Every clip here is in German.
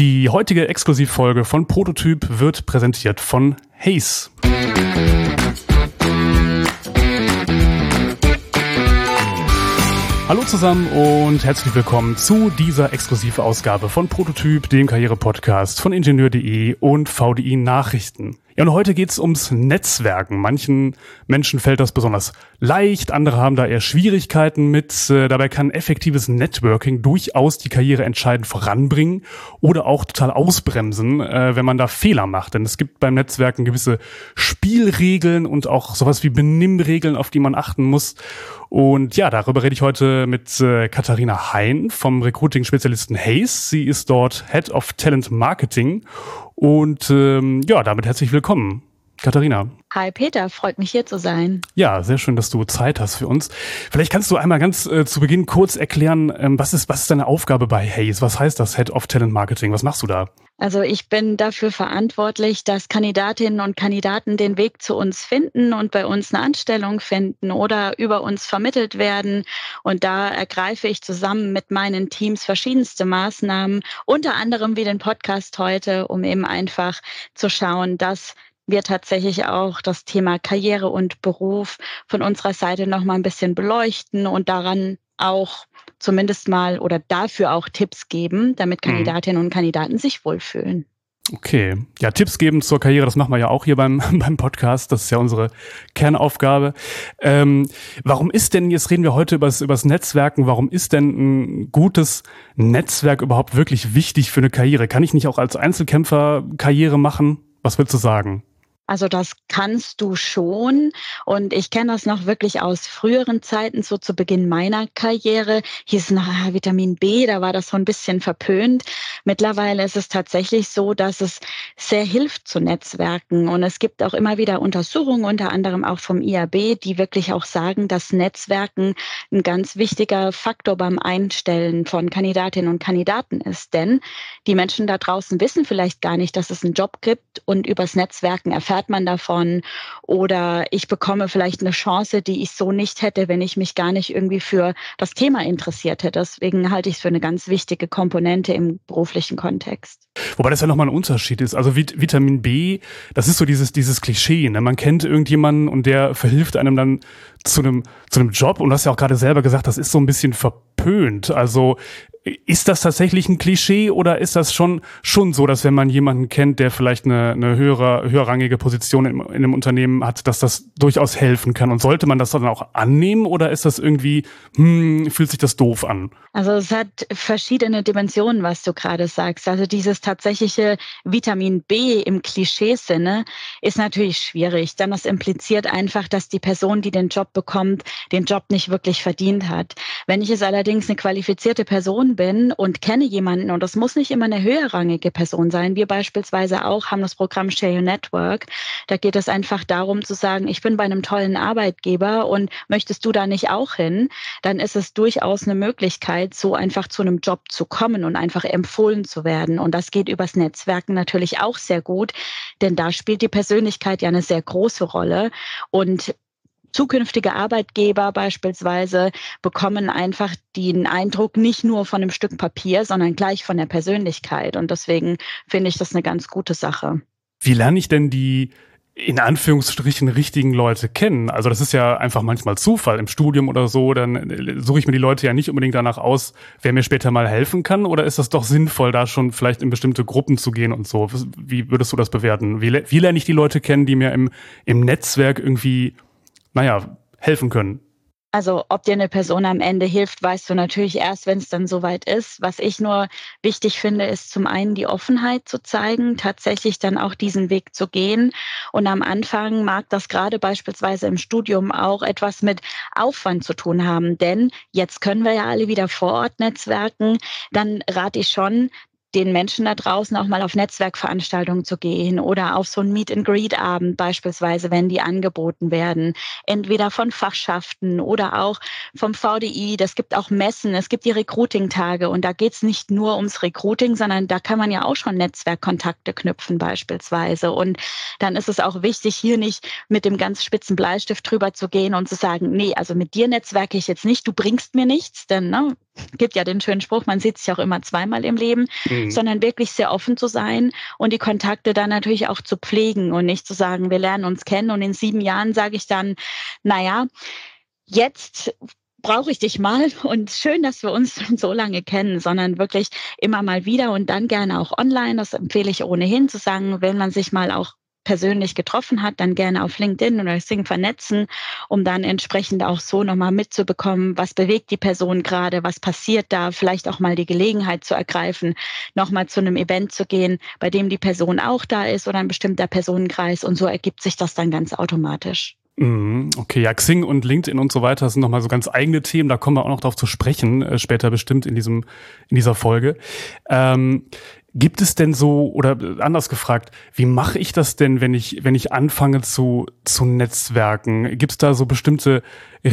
Die heutige Exklusivfolge von Prototyp wird präsentiert von Hays. Hallo zusammen und herzlich willkommen zu dieser Exklusivausgabe von Prototyp, dem Karriere-Podcast von Ingenieur.de und VDI Nachrichten. Ja, und heute geht's ums Netzwerken. Manchen Menschen fällt das besonders leicht, andere haben da eher Schwierigkeiten mit. Dabei kann effektives Networking durchaus die Karriere entscheidend voranbringen oder auch total ausbremsen, wenn man da Fehler macht. Denn es gibt beim Netzwerken gewisse Spielregeln und auch sowas wie Benimmregeln, auf die man achten muss. Und ja, darüber rede ich heute mit Katharina Hein vom Recruiting-Spezialisten Hays. Sie ist dort Head of Talent Marketing. Und damit herzlich willkommen, Katharina. Hi Peter, freut mich hier zu sein. Ja, sehr schön, dass du Zeit hast für uns. Vielleicht kannst du einmal ganz zu Beginn kurz erklären, was ist deine Aufgabe bei Hays? Was heißt das Head of Talent Marketing? Was machst du da? Also ich bin dafür verantwortlich, dass Kandidatinnen und Kandidaten den Weg zu uns finden und bei uns eine Anstellung finden oder über uns vermittelt werden. Und da ergreife ich zusammen mit meinen Teams verschiedenste Maßnahmen, unter anderem wie den Podcast heute, um eben einfach zu schauen, dass wir tatsächlich auch das Thema Karriere und Beruf von unserer Seite noch mal ein bisschen beleuchten und daran auch zumindest mal oder dafür auch Tipps geben, damit Kandidatinnen und Kandidaten sich wohlfühlen. Okay, ja, Tipps geben zur Karriere, das machen wir ja auch hier beim Podcast, das ist ja unsere Kernaufgabe. Warum ist denn, jetzt reden wir heute übers Netzwerken, warum ist denn ein gutes Netzwerk überhaupt wirklich wichtig für eine Karriere? Kann ich nicht auch als Einzelkämpfer Karriere machen? Was willst du sagen? Also das kannst du schon und ich kenne das noch wirklich aus früheren Zeiten, so zu Beginn meiner Karriere, hieß es noch Vitamin B, da war das so ein bisschen verpönt. Mittlerweile ist es tatsächlich so, dass es sehr hilft zu Netzwerken und es gibt auch immer wieder Untersuchungen, unter anderem auch vom IAB, die wirklich auch sagen, dass Netzwerken ein ganz wichtiger Faktor beim Einstellen von Kandidatinnen und Kandidaten ist, denn die Menschen da draußen wissen vielleicht gar nicht, dass es einen Job gibt und übers Netzwerken erfährt man davon oder ich bekomme vielleicht eine Chance, die ich so nicht hätte, wenn ich mich gar nicht irgendwie für das Thema interessiert hätte. Deswegen halte ich es für eine ganz wichtige Komponente im beruflichen Kontext. Wobei das ja nochmal ein Unterschied ist. Also Vitamin B, das ist so dieses Klischee, ne? Man kennt irgendjemanden und der verhilft einem dann zu einem Job und du hast ja auch gerade selber gesagt, das ist so ein bisschen verpönt. Also ist das tatsächlich ein Klischee oder ist das schon so, dass wenn man jemanden kennt, der vielleicht eine höherrangige Position in einem Unternehmen hat, dass das durchaus helfen kann? Und sollte man das dann auch annehmen oder ist das irgendwie, fühlt sich das doof an? Also es hat verschiedene Dimensionen, was du gerade sagst. Also dieses tatsächliche Vitamin B im Klischeesinne ist natürlich schwierig, denn das impliziert einfach, dass die Person, die den Job bekommt, den Job nicht wirklich verdient hat. Wenn ich es allerdings eine qualifizierte Person bin und kenne jemanden, und das muss nicht immer eine höherrangige Person sein, wir beispielsweise auch haben das Programm Share Your Network, da geht es einfach darum zu sagen, ich bin bei einem tollen Arbeitgeber und möchtest du da nicht auch hin, dann ist es durchaus eine Möglichkeit, so einfach zu einem Job zu kommen und einfach empfohlen zu werden und das geht übers Netzwerken natürlich auch sehr gut, denn da spielt die Persönlichkeit ja eine sehr große Rolle und zukünftige Arbeitgeber beispielsweise bekommen einfach den Eindruck nicht nur von einem Stück Papier, sondern gleich von der Persönlichkeit. Und deswegen finde ich das eine ganz gute Sache. Wie lerne ich denn die in Anführungsstrichen richtigen Leute kennen? Also das ist ja einfach manchmal Zufall im Studium oder so. Dann suche ich mir die Leute ja nicht unbedingt danach aus, wer mir später mal helfen kann. Oder ist das doch sinnvoll, da schon vielleicht in bestimmte Gruppen zu gehen und so? Wie würdest du das bewerten? Wie lerne ich die Leute kennen, die mir im Netzwerk irgendwie helfen können? Also ob dir eine Person am Ende hilft, weißt du natürlich erst, wenn es dann soweit ist. Was ich nur wichtig finde, ist zum einen die Offenheit zu zeigen, tatsächlich dann auch diesen Weg zu gehen. Und am Anfang mag das gerade beispielsweise im Studium auch etwas mit Aufwand zu tun haben. Denn jetzt können wir ja alle wieder vor Ort netzwerken. Dann rate ich schon, den Menschen da draußen auch mal auf Netzwerkveranstaltungen zu gehen oder auf so einen Meet-and-Greet-Abend beispielsweise, wenn die angeboten werden. Entweder von Fachschaften oder auch vom VDI. Das gibt auch Messen, es gibt die Recruiting-Tage und da geht es nicht nur ums Recruiting, sondern da kann man ja auch schon Netzwerkkontakte knüpfen beispielsweise. Und dann ist es auch wichtig, hier nicht mit dem ganz spitzen Bleistift drüber zu gehen und zu sagen, nee, also mit dir netzwerke ich jetzt nicht, du bringst mir nichts, denn gibt ja den schönen Spruch, man sieht sich auch immer zweimal im Leben, sondern wirklich sehr offen zu sein und die Kontakte dann natürlich auch zu pflegen und nicht zu sagen, wir lernen uns kennen und in 7 Jahren sage ich dann, naja, jetzt brauche ich dich mal und schön, dass wir uns schon so lange kennen, sondern wirklich immer mal wieder und dann gerne auch online. Das empfehle ich ohnehin zu sagen, wenn man sich mal auch persönlich getroffen hat, dann gerne auf LinkedIn oder Xing vernetzen, um dann entsprechend auch so nochmal mitzubekommen, was bewegt die Person gerade, was passiert da, vielleicht auch mal die Gelegenheit zu ergreifen, nochmal zu einem Event zu gehen, bei dem die Person auch da ist oder ein bestimmter Personenkreis und so ergibt sich das dann ganz automatisch. Okay, ja, Xing und LinkedIn und so weiter sind nochmal so ganz eigene Themen, da kommen wir auch noch drauf zu sprechen, später bestimmt in dieser Folge. Gibt es denn so, oder anders gefragt, wie mache ich das denn, wenn ich anfange zu netzwerken? Gibt es da so bestimmte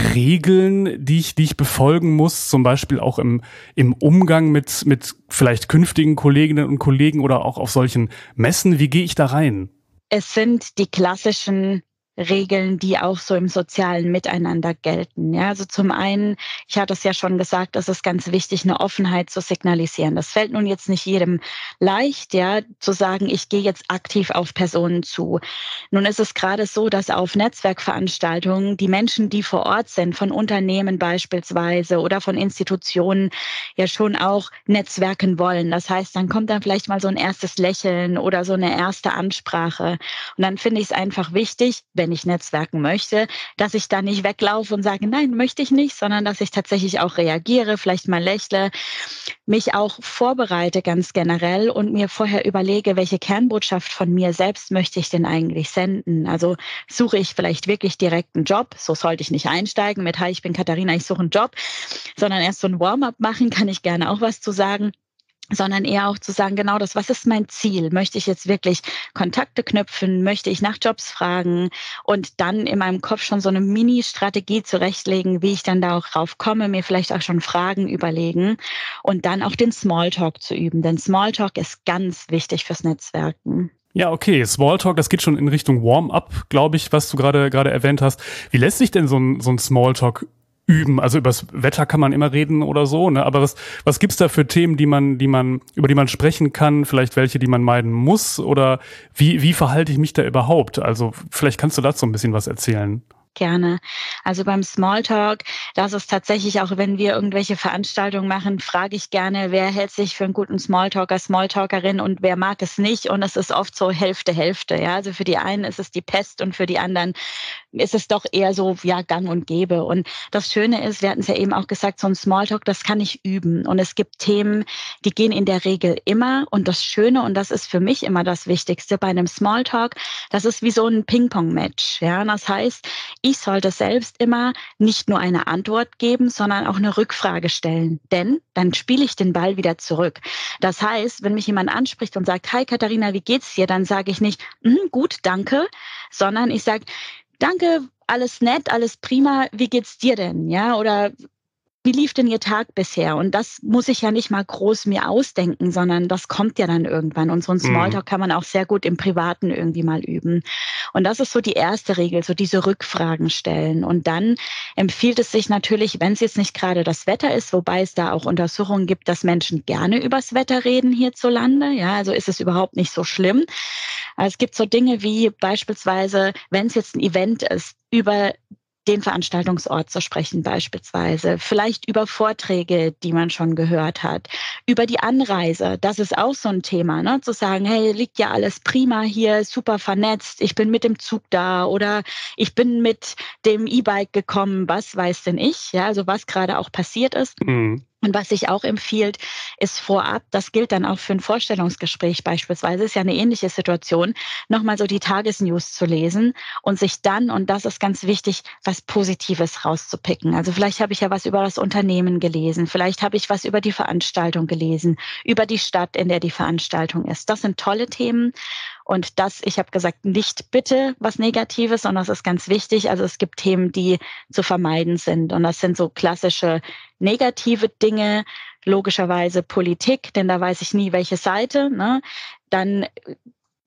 Regeln, die ich befolgen muss, zum Beispiel auch im Umgang mit vielleicht künftigen Kolleginnen und Kollegen oder auch auf solchen Messen? Wie gehe ich da rein? Es sind die klassischen Regeln, die auch so im sozialen Miteinander gelten. Ja, also zum einen, ich hatte es ja schon gesagt, es ist ganz wichtig, eine Offenheit zu signalisieren. Das fällt nun jetzt nicht jedem leicht, ja, zu sagen, ich gehe jetzt aktiv auf Personen zu. Nun ist es gerade so, dass auf Netzwerkveranstaltungen die Menschen, die vor Ort sind, von Unternehmen beispielsweise oder von Institutionen, ja schon auch netzwerken wollen. Das heißt, dann kommt dann vielleicht mal so ein erstes Lächeln oder so eine erste Ansprache. Und dann finde ich es einfach wichtig, wenn ich netzwerken möchte, dass ich da nicht weglaufe und sage, nein, möchte ich nicht, sondern dass ich tatsächlich auch reagiere, vielleicht mal lächle, mich auch vorbereite ganz generell und mir vorher überlege, welche Kernbotschaft von mir selbst möchte ich denn eigentlich senden. Also suche ich vielleicht wirklich direkt einen Job, so sollte ich nicht einsteigen mit, hi, ich bin Katharina, ich suche einen Job, sondern erst so ein Warm-up machen, kann ich gerne auch was zu sagen. Sondern eher auch zu sagen, genau das, was ist mein Ziel? Möchte ich jetzt wirklich Kontakte knüpfen? Möchte ich nach Jobs fragen? Und dann in meinem Kopf schon so eine Mini-Strategie zurechtlegen, wie ich dann da auch drauf komme, mir vielleicht auch schon Fragen überlegen und dann auch den Smalltalk zu üben. Denn Smalltalk ist ganz wichtig fürs Netzwerken. Ja, okay, Smalltalk, das geht schon in Richtung Warm-up, glaube ich, was du gerade erwähnt hast. Wie lässt sich denn so ein Smalltalk üben? Also übers Wetter kann man immer reden oder so, ne? Aber was gibt's da für Themen, über die man sprechen kann? Vielleicht welche, die man meiden muss? Oder wie verhalte ich mich da überhaupt? Also vielleicht kannst du dazu ein bisschen was erzählen. Gerne. Also beim Smalltalk, das ist tatsächlich auch, wenn wir irgendwelche Veranstaltungen machen, frage ich gerne, wer hält sich für einen guten Smalltalker, Smalltalkerin und wer mag es nicht. Und es ist oft so Hälfte, Hälfte. Ja, also für die einen ist es die Pest und für die anderen ist es doch eher so, ja, gang und gäbe. Und das Schöne ist, wir hatten es ja eben auch gesagt, so ein Smalltalk, das kann ich üben. Und es gibt Themen, die gehen in der Regel immer. Und das Schöne, und das ist für mich immer das Wichtigste bei einem Smalltalk, das ist wie so ein Ping-Pong-Match. Ja, das heißt, ich sollte selbst immer nicht nur eine Antwort geben, sondern auch eine Rückfrage stellen. Denn dann spiele ich den Ball wieder zurück. Das heißt, wenn mich jemand anspricht und sagt, hi Katharina, wie geht's dir? Dann sage ich nicht, gut, danke, sondern ich sage, danke, alles nett, alles prima, wie geht's dir denn? Ja, oder wie lief denn Ihr Tag bisher? Und das muss ich ja nicht mal groß mir ausdenken, sondern das kommt ja dann irgendwann. Und so ein Smalltalk kann man auch sehr gut im Privaten irgendwie mal üben. Und das ist so die erste Regel, so diese Rückfragen stellen. Und dann empfiehlt es sich natürlich, wenn es jetzt nicht gerade das Wetter ist, wobei es da auch Untersuchungen gibt, dass Menschen gerne übers Wetter reden hierzulande. Ja, also ist es überhaupt nicht so schlimm. Also es gibt so Dinge wie beispielsweise, wenn es jetzt ein Event ist, über den Veranstaltungsort zu sprechen beispielsweise, vielleicht über Vorträge, die man schon gehört hat, über die Anreise, das ist auch so ein Thema, ne? Zu sagen, hey, liegt ja alles prima hier, super vernetzt, ich bin mit dem Zug da oder ich bin mit dem E-Bike gekommen, was weiß denn ich, ja, also was gerade auch passiert ist. Und was sich auch empfiehlt, ist vorab, das gilt dann auch für ein Vorstellungsgespräch beispielsweise, ist ja eine ähnliche Situation, nochmal so die Tagesnews zu lesen und sich dann, und das ist ganz wichtig, was Positives rauszupicken. Also vielleicht habe ich ja was über das Unternehmen gelesen, vielleicht habe ich was über die Veranstaltung gelesen, über die Stadt, in der die Veranstaltung ist. Das sind tolle Themen. Und das, ich habe gesagt, nicht bitte was Negatives, sondern das ist ganz wichtig. Also es gibt Themen, die zu vermeiden sind. Und das sind so klassische negative Dinge, logischerweise Politik, denn da weiß ich nie, welche Seite. Ne? Dann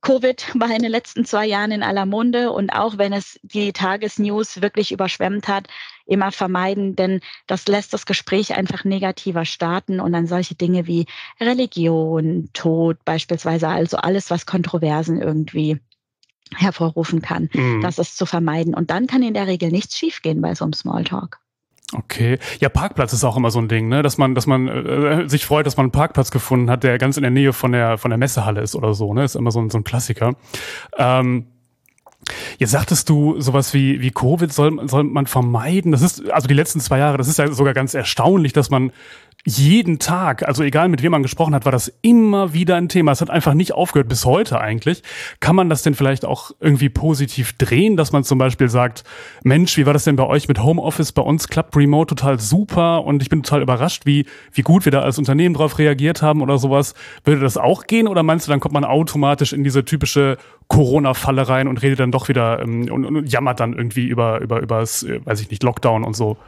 Covid war in den letzten 2 Jahren in aller Munde und auch wenn es die Tagesnews wirklich überschwemmt hat, immer vermeiden, denn das lässt das Gespräch einfach negativer starten und dann solche Dinge wie Religion, Tod beispielsweise, also alles, was Kontroversen irgendwie hervorrufen kann, das ist zu vermeiden. Und dann kann in der Regel nichts schiefgehen bei so einem Smalltalk. Okay. Ja, Parkplatz ist auch immer so ein Ding, ne? Dass man sich freut, dass man einen Parkplatz gefunden hat, der ganz in der Nähe von der Messehalle ist oder so, ne? Ist immer so ein Klassiker. Jetzt sagtest du, sowas wie Covid soll man vermeiden. Das ist, also die letzten 2 Jahre, das ist ja sogar ganz erstaunlich, dass man jeden Tag, also egal mit wem man gesprochen hat, war das immer wieder ein Thema. Es hat einfach nicht aufgehört, bis heute eigentlich. Kann man das denn vielleicht auch irgendwie positiv drehen, dass man zum Beispiel sagt, Mensch, wie war das denn bei euch mit Homeoffice? Bei uns klappt Remote total super und ich bin total überrascht, wie gut wir da als Unternehmen drauf reagiert haben oder sowas. Würde das auch gehen oder meinst du, dann kommt man automatisch in diese typische Corona-Falle rein und redet dann doch wieder und jammert dann irgendwie übers, weiß ich nicht, Lockdown und so?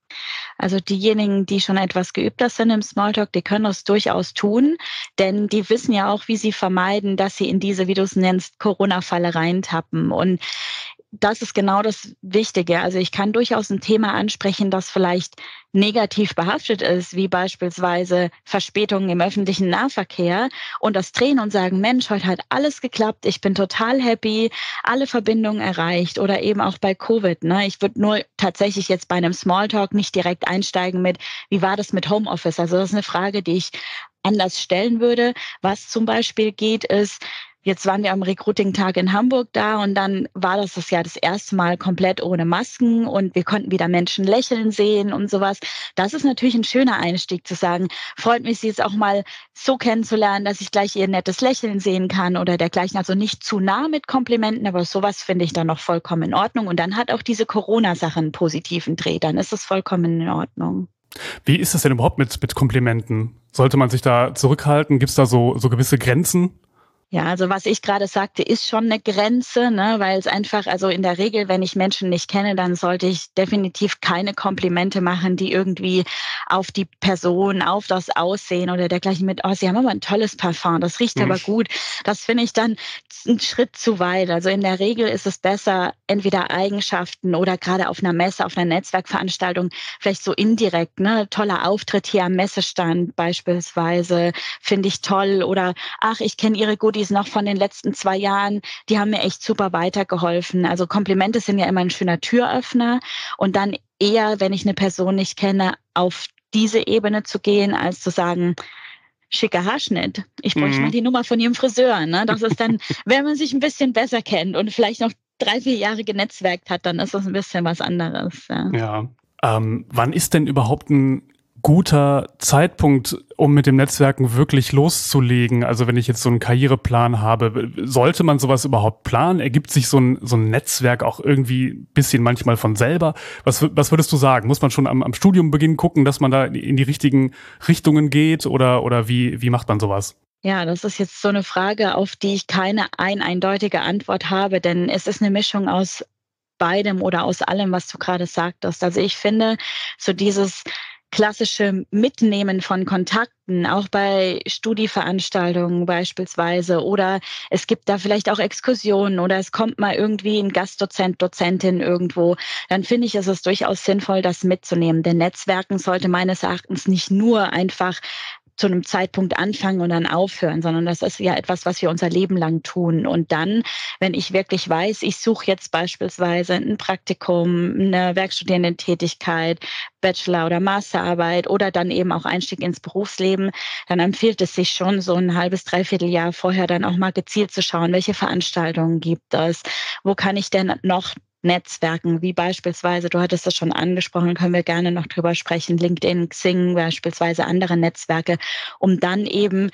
Also diejenigen, die schon etwas geübter sind im Smalltalk, die können das durchaus tun, denn die wissen ja auch, wie sie vermeiden, dass sie in diese, wie du es nennst, Corona-Falle reintappen. Und das ist genau das Wichtige. Also ich kann durchaus ein Thema ansprechen, das vielleicht negativ behaftet ist, wie beispielsweise Verspätungen im öffentlichen Nahverkehr und das drehen und sagen, Mensch, heute hat alles geklappt, ich bin total happy, alle Verbindungen erreicht oder eben auch bei Covid. Ne? Ich würde nur tatsächlich jetzt bei einem Smalltalk nicht direkt einsteigen mit, wie war das mit Homeoffice? Also das ist eine Frage, die ich anders stellen würde. Was zum Beispiel geht, ist, jetzt waren wir am Recruiting-Tag in Hamburg da und dann war das Jahr das erste Mal komplett ohne Masken und wir konnten wieder Menschen lächeln sehen und sowas. Das ist natürlich ein schöner Einstieg zu sagen, freut mich, Sie jetzt auch mal so kennenzulernen, dass ich gleich Ihr nettes Lächeln sehen kann oder dergleichen. Also nicht zu nah mit Komplimenten, aber sowas finde ich dann noch vollkommen in Ordnung. Und dann hat auch diese Corona-Sache einen positiven Dreh, dann ist es vollkommen in Ordnung. Wie ist das denn überhaupt mit Komplimenten? Sollte man sich da zurückhalten? Gibt es da so gewisse Grenzen? Ja, also was ich gerade sagte, ist schon eine Grenze, ne, weil es einfach, also in der Regel, wenn ich Menschen nicht kenne, dann sollte ich definitiv keine Komplimente machen, die irgendwie auf die Person, auf das Aussehen oder dergleichen mit, oh, Sie haben aber ein tolles Parfum, das riecht aber gut. Das finde ich dann ein Schritt zu weit. Also in der Regel ist es besser, entweder Eigenschaften oder gerade auf einer Messe, auf einer Netzwerkveranstaltung, vielleicht so indirekt, ne, toller Auftritt hier am Messestand beispielsweise, finde ich toll oder, ach, ich kenne Ihre Goodies noch von den letzten 2 Jahren, die haben mir echt super weitergeholfen. Also Komplimente sind ja immer ein schöner Türöffner und dann eher, wenn ich eine Person nicht kenne, auf diese Ebene zu gehen, als zu sagen, schicker Haarschnitt. Ich bräuchte mal die Nummer von Ihrem Friseur. Ne? Das ist dann, wenn man sich ein bisschen besser kennt und vielleicht noch 3-4 Jahre genetzwerkt hat, dann ist das ein bisschen was anderes. Ja. Wann ist denn überhaupt ein guter Zeitpunkt, um mit dem Netzwerken wirklich loszulegen? Also wenn ich jetzt so einen Karriereplan habe, sollte man sowas überhaupt planen? Ergibt sich so ein Netzwerk auch irgendwie ein bisschen manchmal von selber? Was würdest du sagen? Muss man schon am Studiumbeginn gucken, dass man da in die richtigen Richtungen geht oder wie macht man sowas? Ja, das ist jetzt so eine Frage, auf die ich keine eindeutige Antwort habe, denn es ist eine Mischung aus beidem oder aus allem, was du gerade sagtest. Also ich finde, so dieses klassische Mitnehmen von Kontakten, auch bei Studieveranstaltungen beispielsweise, oder es gibt da vielleicht auch Exkursionen oder es kommt mal irgendwie ein Gastdozent, Dozentin irgendwo, dann finde ich, ist es durchaus sinnvoll, das mitzunehmen. Denn Netzwerken sollte meines Erachtens nicht nur einfach zu einem Zeitpunkt anfangen und dann aufhören, sondern das ist ja etwas, was wir unser Leben lang tun. Und dann, wenn ich wirklich weiß, ich suche jetzt beispielsweise ein Praktikum, eine Werkstudententätigkeit, Bachelor- oder Masterarbeit oder dann eben auch Einstieg ins Berufsleben, dann empfiehlt es sich schon, so ein halbes, dreiviertel Jahr vorher dann auch mal gezielt zu schauen, welche Veranstaltungen gibt es, wo kann ich denn noch Netzwerken, wie beispielsweise, du hattest das schon angesprochen, können wir gerne noch drüber sprechen, LinkedIn, Xing, beispielsweise andere Netzwerke, um dann eben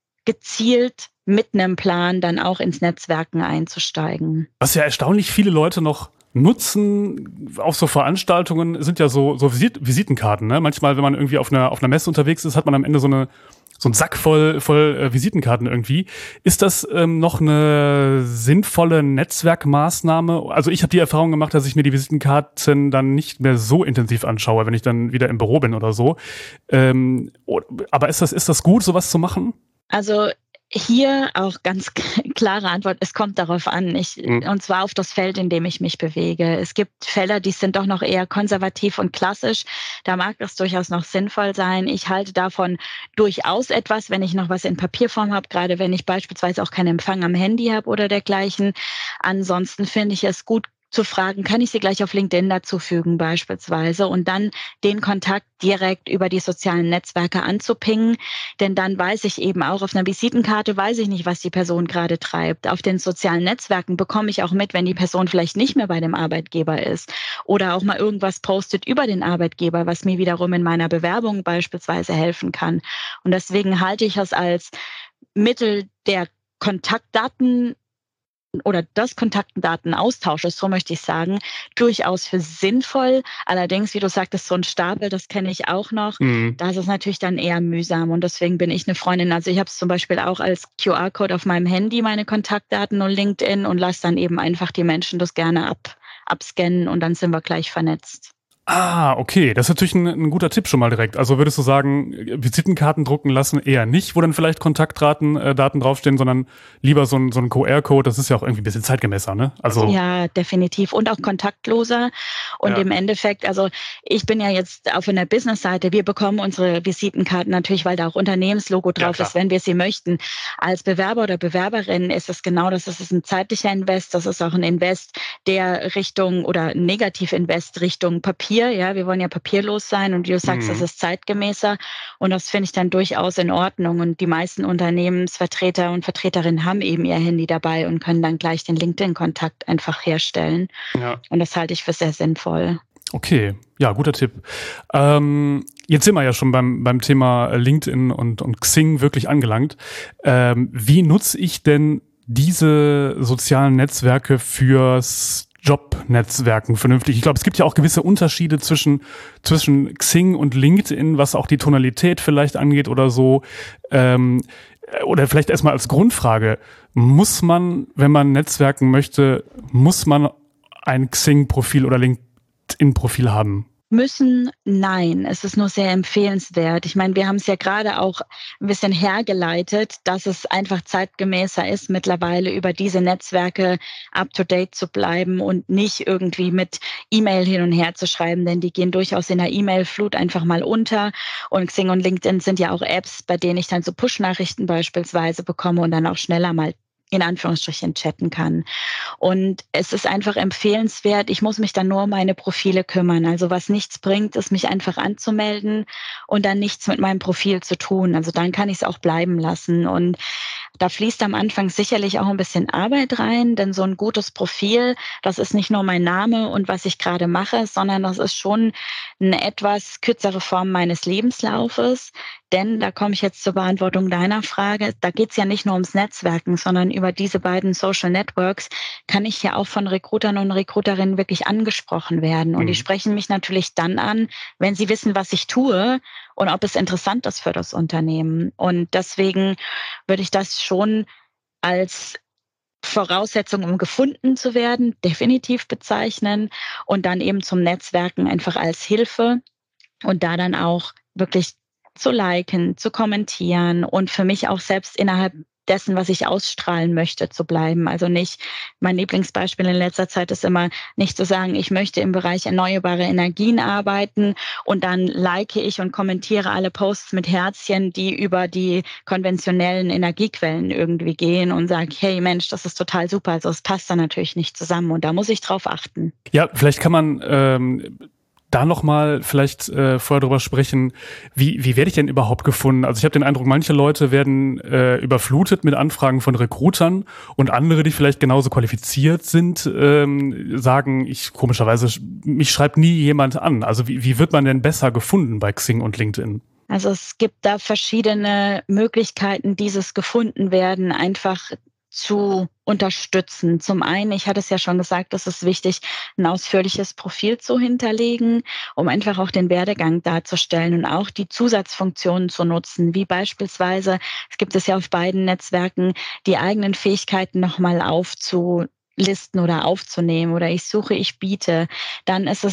gezielt mit einem Plan dann auch ins Netzwerken einzusteigen. Was ja erstaunlich viele Leute noch nutzen auf so Veranstaltungen, sind ja so Visitenkarten. Ne? Manchmal, wenn man irgendwie auf einer Messe unterwegs ist, hat man am Ende so ein Sack voll Visitenkarten irgendwie. Ist das noch eine sinnvolle Netzwerkmaßnahme? Also ich habe die Erfahrung gemacht, dass ich mir die Visitenkarten dann nicht mehr so intensiv anschaue, wenn ich dann wieder im Büro bin oder so. Aber ist das gut, sowas zu machen? Also Hier auch ganz klare Antwort, es kommt darauf an, und zwar auf das Feld, in dem ich mich bewege. Es gibt Felder, die sind doch noch eher konservativ und klassisch. Da mag das durchaus noch sinnvoll sein. Ich halte davon durchaus etwas, wenn ich noch was in Papierform habe, gerade wenn ich beispielsweise auch keinen Empfang am Handy habe oder dergleichen. Ansonsten finde ich es gut zu fragen, kann ich Sie gleich auf LinkedIn dazufügen beispielsweise und dann den Kontakt direkt über die sozialen Netzwerke anzupingen, denn dann weiß ich eben auch, auf einer Visitenkarte weiß ich nicht, was die Person gerade treibt. Auf den sozialen Netzwerken bekomme ich auch mit, wenn die Person vielleicht nicht mehr bei dem Arbeitgeber ist oder auch mal irgendwas postet über den Arbeitgeber, was mir wiederum in meiner Bewerbung beispielsweise helfen kann. Und deswegen halte ich es als Mittel der Kontaktdaten oder des Kontaktdatenaustausches, so möchte ich sagen, durchaus für sinnvoll. Allerdings, wie du sagtest, so ein Stapel, das kenne ich auch noch. Da ist es natürlich dann eher mühsam und deswegen bin ich eine Freundin. Also ich habe es zum Beispiel auch als QR-Code auf meinem Handy, meine Kontaktdaten und LinkedIn und lasse dann eben einfach die Menschen das gerne abscannen und dann sind wir gleich vernetzt. Ah, okay. Das ist natürlich ein guter Tipp schon mal direkt. Also würdest du sagen, Visitenkarten drucken lassen eher nicht, wo dann vielleicht Daten draufstehen, sondern lieber so ein QR-Code, das ist ja auch irgendwie ein bisschen zeitgemäßer, ne? Also ja, definitiv. Und auch kontaktloser. Und im Endeffekt, also ich bin ja jetzt auf einer Business-Seite, wir bekommen unsere Visitenkarten natürlich, weil da auch Unternehmenslogo drauf ist, wenn wir sie möchten. Als Bewerber oder Bewerberin ist es genau das, ist ein zeitlicher Invest, das ist auch ein Invest, der Richtung oder Negativ-Invest Richtung Papier. Ja, wir wollen ja papierlos sein und wie du sagst, das ist zeitgemäßer und das finde ich dann durchaus in Ordnung und die meisten Unternehmensvertreter und Vertreterinnen haben eben ihr Handy dabei und können dann gleich den LinkedIn-Kontakt einfach herstellen und das halte ich für sehr sinnvoll. Okay, ja, guter Tipp. Jetzt sind wir ja schon beim Thema LinkedIn und Xing wirklich angelangt. Wie nutze ich denn diese sozialen Netzwerke fürs Jobnetzwerken vernünftig? Ich glaube, es gibt ja auch gewisse Unterschiede zwischen Xing und LinkedIn, was auch die Tonalität vielleicht angeht oder so. Oder vielleicht erstmal als Grundfrage, muss man, wenn man netzwerken möchte, muss man ein Xing-Profil oder LinkedIn-Profil haben? Müssen, nein, es ist nur sehr empfehlenswert. Ich meine, wir haben es ja gerade auch ein bisschen hergeleitet, dass es einfach zeitgemäßer ist, mittlerweile über diese Netzwerke up-to-date zu bleiben und nicht irgendwie mit E-Mail hin und her zu schreiben, denn die gehen durchaus in der E-Mail-Flut einfach mal unter. Und Xing und LinkedIn sind ja auch Apps, bei denen ich dann so Push-Nachrichten beispielsweise bekomme und dann auch schneller mal in Anführungsstrichen chatten kann. Und es ist einfach empfehlenswert, ich muss mich dann nur um meine Profile kümmern. Also was nichts bringt, ist mich einfach anzumelden und dann nichts mit meinem Profil zu tun. Also dann kann ich es auch bleiben lassen. Und da fließt am Anfang sicherlich auch ein bisschen Arbeit rein, denn so ein gutes Profil, das ist nicht nur mein Name und was ich gerade mache, sondern das ist schon eine etwas kürzere Form meines Lebenslaufes. Denn da komme ich jetzt zur Beantwortung deiner Frage. Da geht es ja nicht nur ums Netzwerken, sondern über diese beiden Social Networks kann ich ja auch von Recruitern und Recruiterinnen wirklich angesprochen werden. Und die sprechen mich natürlich dann an, wenn sie wissen, was ich tue und ob es interessant ist für das Unternehmen. Und deswegen würde ich das schon als Voraussetzung, um gefunden zu werden, definitiv bezeichnen und dann eben zum Netzwerken einfach als Hilfe und da dann auch wirklich zu liken, zu kommentieren und für mich auch selbst innerhalb dessen, was ich ausstrahlen möchte, zu bleiben. Also nicht, mein Lieblingsbeispiel in letzter Zeit ist immer nicht zu sagen, ich möchte im Bereich erneuerbare Energien arbeiten und dann like ich und kommentiere alle Posts mit Herzchen, die über die konventionellen Energiequellen irgendwie gehen und sage, hey Mensch, das ist total super. Also es passt dann natürlich nicht zusammen und da muss ich drauf achten. Ja, vielleicht kann man da nochmal vielleicht vorher drüber sprechen, wie werde ich denn überhaupt gefunden? Also ich habe den Eindruck, manche Leute werden überflutet mit Anfragen von Recruitern und andere, die vielleicht genauso qualifiziert sind, sagen, komischerweise, mich schreibt nie jemand an. Also wie wird man denn besser gefunden bei Xing und LinkedIn? Also es gibt da verschiedene Möglichkeiten, dieses Gefundenwerden einfach zu unterstützen. Zum einen, ich hatte es ja schon gesagt, es ist wichtig, ein ausführliches Profil zu hinterlegen, um einfach auch den Werdegang darzustellen und auch die Zusatzfunktionen zu nutzen, wie beispielsweise, es gibt es ja auf beiden Netzwerken, die eigenen Fähigkeiten nochmal aufzulisten oder aufzunehmen oder ich suche, ich biete. Dann ist es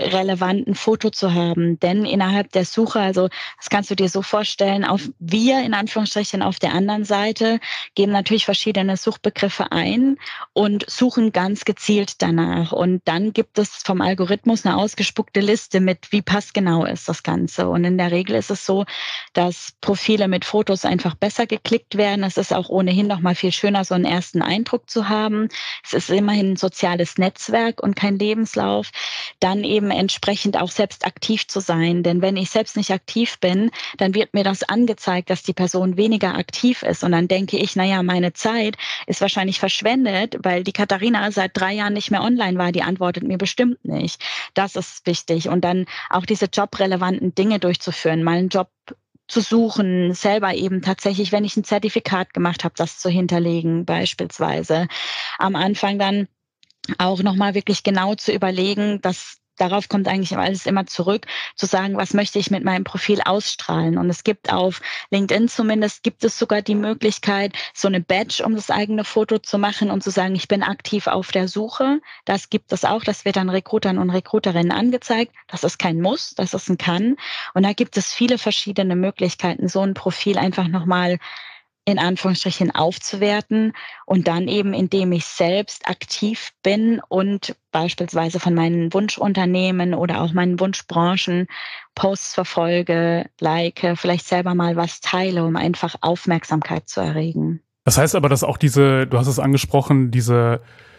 relevanten Foto zu haben. Denn innerhalb der Suche, also das kannst du dir so vorstellen, wir in Anführungsstrichen auf der anderen Seite geben natürlich verschiedene Suchbegriffe ein und suchen ganz gezielt danach. Und dann gibt es vom Algorithmus eine ausgespuckte Liste mit, wie passgenau ist das Ganze. Und in der Regel ist es so, dass Profile mit Fotos einfach besser geklickt werden. Es ist auch ohnehin noch mal viel schöner, so einen ersten Eindruck zu haben. Es ist immerhin ein soziales Netzwerk und kein Lebenslauf. Dann eben entsprechend auch selbst aktiv zu sein. Denn wenn ich selbst nicht aktiv bin, dann wird mir das angezeigt, dass die Person weniger aktiv ist. Und dann denke ich, naja, meine Zeit ist wahrscheinlich verschwendet, weil die Katharina seit 3 Jahren nicht mehr online war. Die antwortet mir bestimmt nicht. Das ist wichtig. Und dann auch diese jobrelevanten Dinge durchzuführen, mal einen Job zu suchen, selber eben tatsächlich, wenn ich ein Zertifikat gemacht habe, das zu hinterlegen beispielsweise. Am Anfang dann auch nochmal wirklich genau zu überlegen, dass darauf kommt eigentlich alles immer zurück, zu sagen, was möchte ich mit meinem Profil ausstrahlen. Und es gibt auf LinkedIn zumindest, gibt es sogar die Möglichkeit, so eine Badge um das eigene Foto zu machen und zu sagen, ich bin aktiv auf der Suche. Das gibt es auch, das wird dann Recruitern und Recruiterinnen angezeigt. Das ist kein Muss, das ist ein Kann. Und da gibt es viele verschiedene Möglichkeiten, so ein Profil einfach nochmal in Anführungsstrichen aufzuwerten und dann eben, indem ich selbst aktiv bin und beispielsweise von meinen Wunschunternehmen oder auch meinen Wunschbranchen Posts verfolge, like, vielleicht selber mal was teile, um einfach Aufmerksamkeit zu erregen. Das heißt aber, dass auch du hast es angesprochen, diese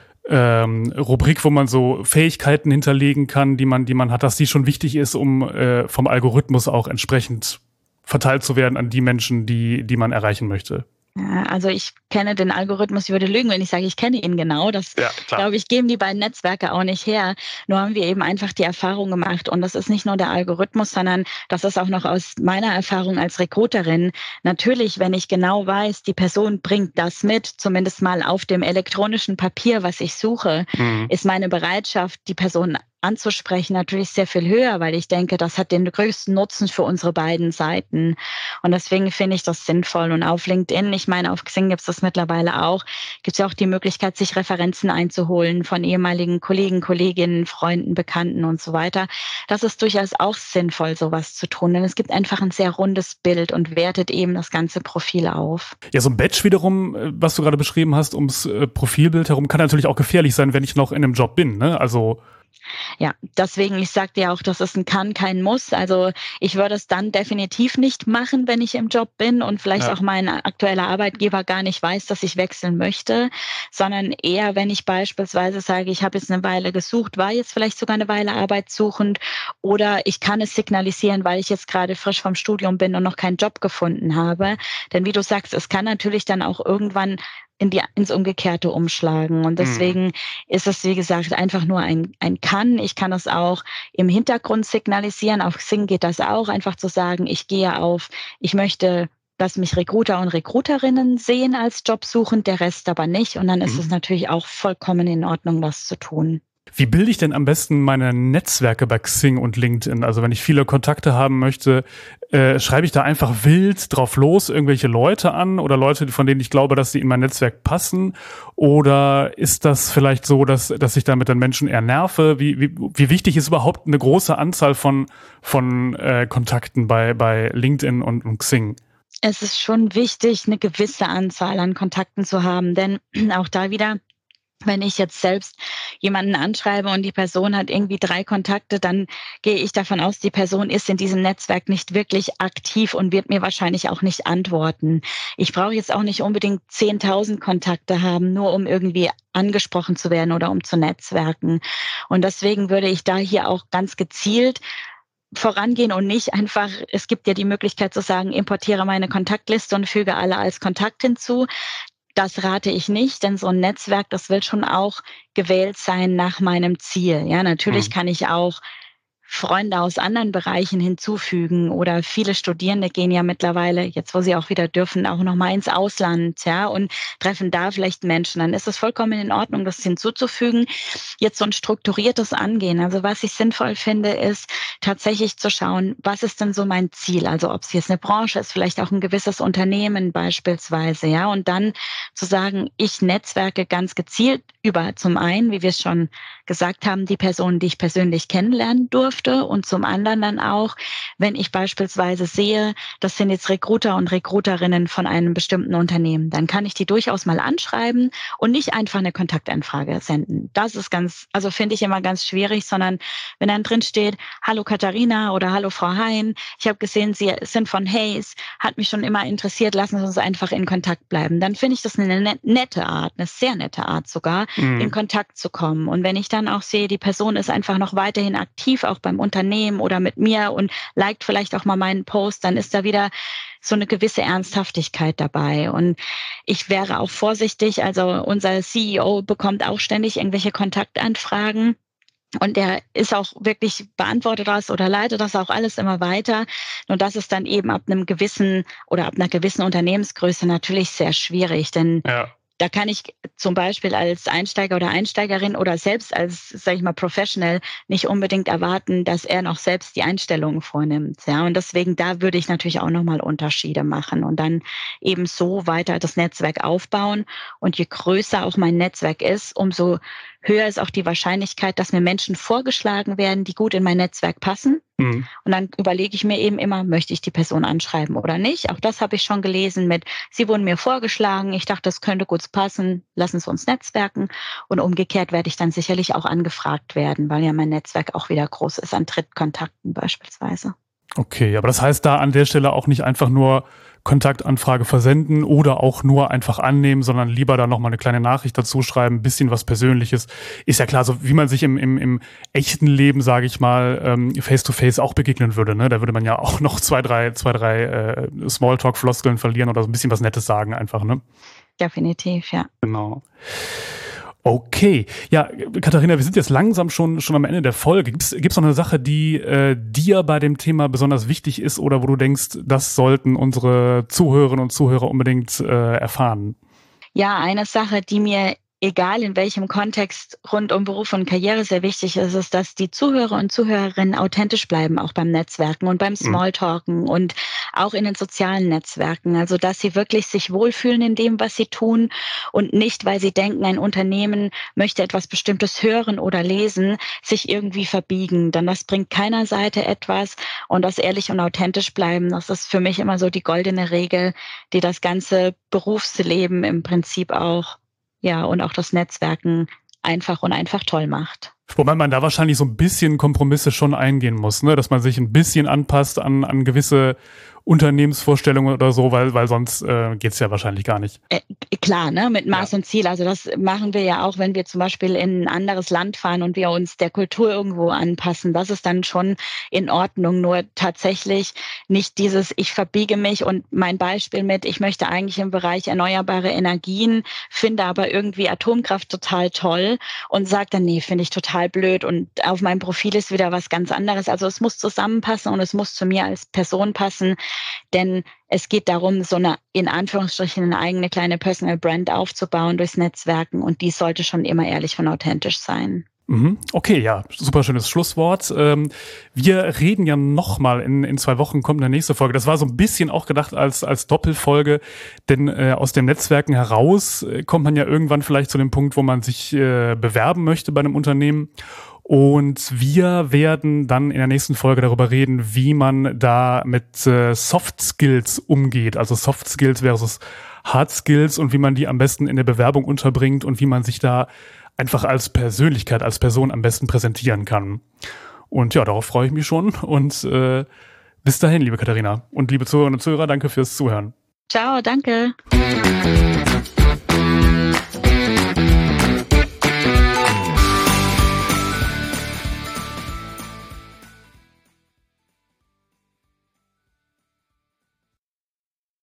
Rubrik, wo man so Fähigkeiten hinterlegen kann, die man hat, dass die schon wichtig ist, um vom Algorithmus auch entsprechend verteilt zu werden an die Menschen, die man erreichen möchte. Ja, also ich kenne den Algorithmus, ich würde lügen, wenn ich sage, ich kenne ihn genau. Das, glaube ich, geben die beiden Netzwerke auch nicht her. Nur haben wir eben einfach die Erfahrung gemacht. Und das ist nicht nur der Algorithmus, sondern das ist auch noch aus meiner Erfahrung als Recruiterin. Natürlich, wenn ich genau weiß, die Person bringt das mit, zumindest mal auf dem elektronischen Papier, was ich suche, ist meine Bereitschaft, die Person anzusprechen, natürlich sehr viel höher, weil ich denke, das hat den größten Nutzen für unsere beiden Seiten. Und deswegen finde ich das sinnvoll. Und auf LinkedIn, ich meine, auf Xing gibt es das mittlerweile auch, gibt es ja auch die Möglichkeit, sich Referenzen einzuholen von ehemaligen Kollegen, Kolleginnen, Freunden, Bekannten und so weiter. Das ist durchaus auch sinnvoll, sowas zu tun, denn es gibt einfach ein sehr rundes Bild und wertet eben das ganze Profil auf. Ja, so ein Badge wiederum, was du gerade beschrieben hast, ums Profilbild herum, kann natürlich auch gefährlich sein, wenn ich noch in einem Job bin, ne? Also ja, deswegen, ich sagte ja auch, das ist ein Kann, kein Muss. Also ich würde es dann definitiv nicht machen, wenn ich im Job bin und vielleicht auch mein aktueller Arbeitgeber gar nicht weiß, dass ich wechseln möchte, sondern eher, wenn ich beispielsweise sage, ich habe jetzt eine Weile gesucht, war jetzt vielleicht sogar eine Weile arbeitssuchend oder ich kann es signalisieren, weil ich jetzt gerade frisch vom Studium bin und noch keinen Job gefunden habe. Denn wie du sagst, es kann natürlich dann auch irgendwann ins Umgekehrte umschlagen. Und deswegen ist es, wie gesagt, einfach nur ein Kann. Ich kann es auch im Hintergrund signalisieren. Auf Xing geht das auch, einfach zu sagen, ich möchte, dass mich Recruiter und Recruiterinnen sehen als Jobsuchend, der Rest aber nicht. Und dann ist es natürlich auch vollkommen in Ordnung, das zu tun. Wie bilde ich denn am besten meine Netzwerke bei Xing und LinkedIn? Also wenn ich viele Kontakte haben möchte, schreibe ich da einfach wild drauf los irgendwelche Leute an oder Leute, von denen ich glaube, dass sie in mein Netzwerk passen? Oder ist das vielleicht so, dass ich damit dann Menschen eher nerve? Wie wichtig ist überhaupt eine große Anzahl von Kontakten bei LinkedIn und Xing? Es ist schon wichtig, eine gewisse Anzahl an Kontakten zu haben, denn auch da wieder, wenn ich jetzt selbst jemanden anschreibe und die Person hat irgendwie 3 Kontakte, dann gehe ich davon aus, die Person ist in diesem Netzwerk nicht wirklich aktiv und wird mir wahrscheinlich auch nicht antworten. Ich brauche jetzt auch nicht unbedingt 10.000 Kontakte haben, nur um irgendwie angesprochen zu werden oder um zu netzwerken. Und deswegen würde ich da hier auch ganz gezielt vorangehen und nicht einfach, es gibt ja die Möglichkeit zu sagen, importiere meine Kontaktliste und füge alle als Kontakt hinzu. Das rate ich nicht, denn so ein Netzwerk, das will schon auch gewählt sein nach meinem Ziel. Ja, natürlich kann ich auch Freunde aus anderen Bereichen hinzufügen oder viele Studierende gehen ja mittlerweile, jetzt wo sie auch wieder dürfen, auch noch mal ins Ausland, ja, und treffen da vielleicht Menschen. Dann ist es vollkommen in Ordnung, das hinzuzufügen. Jetzt so ein strukturiertes Angehen. Also was ich sinnvoll finde, ist tatsächlich zu schauen, was ist denn so mein Ziel? Also ob es jetzt eine Branche ist, vielleicht auch ein gewisses Unternehmen beispielsweise, ja, und dann zu sagen, ich netzwerke ganz gezielt über zum einen, wie wir es schon gesagt haben, die Personen, die ich persönlich kennenlernen durfte. Und zum anderen dann auch, wenn ich beispielsweise sehe, das sind jetzt Recruiter und Recruiterinnen von einem bestimmten Unternehmen, dann kann ich die durchaus mal anschreiben und nicht einfach eine Kontaktanfrage senden. Das ist finde ich immer ganz schwierig, sondern wenn dann drin steht, hallo Katharina oder hallo Frau Hein, ich habe gesehen, Sie sind von Hays, hat mich schon immer interessiert, lassen Sie uns einfach in Kontakt bleiben. Dann finde ich das eine nette Art, eine sehr nette Art sogar, in Kontakt zu kommen. Und wenn ich dann auch sehe, die Person ist einfach noch weiterhin aktiv, auch beim Unternehmen oder mit mir und liked vielleicht auch mal meinen Post, dann ist da wieder so eine gewisse Ernsthaftigkeit dabei. Und ich wäre auch vorsichtig, also unser CEO bekommt auch ständig irgendwelche Kontaktanfragen. Und der ist auch wirklich, beantwortet das oder leitet das auch alles immer weiter. Und das ist dann eben ab einer gewissen Unternehmensgröße natürlich sehr schwierig, denn da kann ich zum Beispiel als Einsteiger oder Einsteigerin oder selbst als, sage ich mal, Professional nicht unbedingt erwarten, dass er noch selbst die Einstellungen vornimmt. Ja, und deswegen, da würde ich natürlich auch nochmal Unterschiede machen und dann eben so weiter das Netzwerk aufbauen. Und je größer auch mein Netzwerk ist, umso höher ist auch die Wahrscheinlichkeit, dass mir Menschen vorgeschlagen werden, die gut in mein Netzwerk passen. Und dann überlege ich mir eben immer, möchte ich die Person anschreiben oder nicht? Auch das habe ich schon gelesen mit, sie wurden mir vorgeschlagen, ich dachte, das könnte gut passen, lassen Sie uns netzwerken. Und umgekehrt werde ich dann sicherlich auch angefragt werden, weil ja mein Netzwerk auch wieder groß ist an Drittkontakten beispielsweise. Okay, aber das heißt da an der Stelle auch nicht einfach nur Kontaktanfrage versenden oder auch nur einfach annehmen, sondern lieber da nochmal eine kleine Nachricht dazu schreiben, ein bisschen was Persönliches. Ist ja klar, so wie man sich im echten Leben, sage ich mal, face-to-face auch begegnen würde. Ne? Da würde man ja auch noch zwei, drei Smalltalk-Floskeln verlieren oder so ein bisschen was Nettes sagen einfach. Ne? Definitiv, ja. Genau. Okay. Ja, Katharina, wir sind jetzt langsam schon am Ende der Folge. Gibt's noch eine Sache, die dir bei dem Thema besonders wichtig ist oder wo du denkst, das sollten unsere Zuhörerinnen und Zuhörer unbedingt erfahren? Ja, eine Sache, die mir egal in welchem Kontext rund um Beruf und Karriere sehr wichtig ist, ist, dass die Zuhörer und Zuhörerinnen authentisch bleiben, auch beim Netzwerken und beim Smalltalken und auch in den sozialen Netzwerken. Also, dass sie wirklich sich wohlfühlen in dem, was sie tun und nicht, weil sie denken, ein Unternehmen möchte etwas Bestimmtes hören oder lesen, sich irgendwie verbiegen. Denn das bringt keiner Seite etwas und das ehrlich und authentisch bleiben, das ist für mich immer so die goldene Regel, die das ganze Berufsleben im Prinzip auch und auch das Netzwerken einfach toll macht. Wobei man da wahrscheinlich so ein bisschen Kompromisse schon eingehen muss, ne? Dass man sich ein bisschen anpasst an gewisse Unternehmensvorstellungen oder so, weil sonst geht's ja wahrscheinlich gar nicht. Klar, ne, mit Maß und Ziel. Also das machen wir ja auch, wenn wir zum Beispiel in ein anderes Land fahren und wir uns der Kultur irgendwo anpassen. Das ist dann schon in Ordnung. Nur tatsächlich nicht dieses, ich verbiege mich und mein Beispiel mit, ich möchte eigentlich im Bereich erneuerbare Energien, finde aber irgendwie Atomkraft total toll und sage dann, nee, finde ich total blöd und auf meinem Profil ist wieder was ganz anderes. Also es muss zusammenpassen und es muss zu mir als Person passen. Denn es geht darum, so eine, in Anführungsstrichen, eine eigene kleine Personal Brand aufzubauen durchs Netzwerken und die sollte schon immer ehrlich und authentisch sein. Okay, ja, super schönes Schlusswort. Wir reden ja nochmal, in 2 Wochen kommt eine nächste Folge. Das war so ein bisschen auch gedacht als Doppelfolge, denn aus den Netzwerken heraus kommt man ja irgendwann vielleicht zu dem Punkt, wo man sich bewerben möchte bei einem Unternehmen. Und wir werden dann in der nächsten Folge darüber reden, wie man da mit Soft Skills umgeht. Also Soft Skills versus Hard Skills und wie man die am besten in der Bewerbung unterbringt und wie man sich da einfach als Persönlichkeit, als Person am besten präsentieren kann. Und ja, darauf freue ich mich schon. Und bis dahin, liebe Katharina und liebe Zuhörerinnen und Zuhörer, danke fürs Zuhören. Ciao, danke.